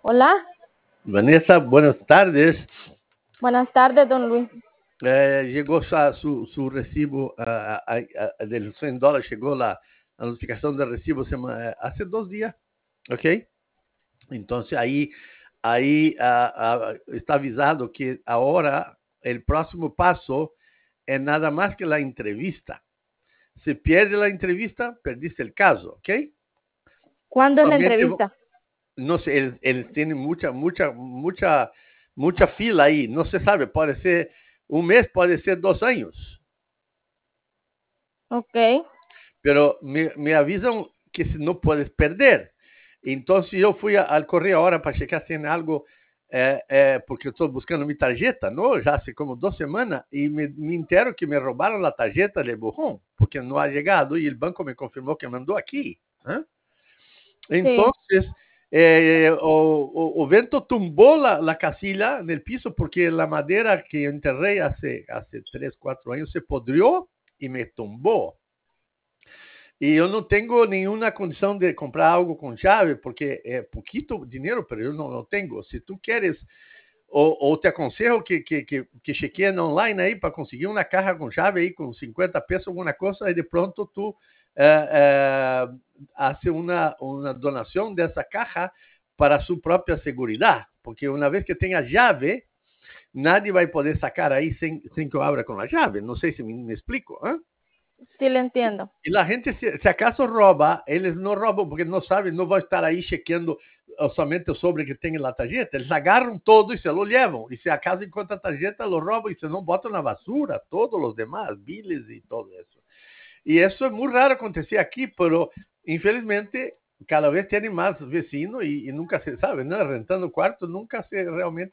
Hola, Vanessa, buenas tardes. buenas tardes, don Luis. Llegó su recibo del $100, llegó la notificación del recibo hace 2 días, ¿ok? Entonces ahí está avisado que ahora el próximo paso es nada más que la entrevista. Si pierde la entrevista, perdiste el caso, ¿ok? ¿Cuándo es la Solamente, entrevista? no sé, eles tienen mucha fila ahí, no se sabe, puede ser un mes, puede ser 2 años, Ok. pero me avisan que si no puedes perder. Entonces yo fui al correo ahora para checar si tiene algo, porque estoy buscando mi tarjeta, ¿no? Ya hace como 2 semanas y me entero que me robaron la tarjeta de Burrón, porque no ha llegado y el banco me confirmó que mandó aquí. ¿Eh? Sí. Entonces, o vento tumbó la casilla del piso porque la madera que enterré hace 3, 4 años se podrió y me tumbó. Y yo no tengo ninguna condición de comprar algo con llave porque es poquito dinero, pero yo no lo tengo. Si tú quieres, o te aconsejo que chequeen online ahí para conseguir una caja con llave ahí con 50 pesos, alguna cosa, y de pronto tú haces una donación de esa caja para su propia seguridad. Porque una vez que tenga llave, nadie va a poder sacar ahí sin que abra con la llave. No sé si me explico. ¿Eh? Sí, le entiendo. Y la gente, si acaso roba, ellos no roban porque no saben, no van a estar ahí chequeando somente o sobre que tem na tarjeta. Eles agarram todo e se lo levam. E se acaso encontra a tarjeta, lo roubam e se não botam na basura, todos os demais, biles e todo isso. E isso é muito raro acontecer aqui, pero infelizmente cada vez tem mais vecinos e nunca se sabe, né? Rentando quarto, nunca se realmente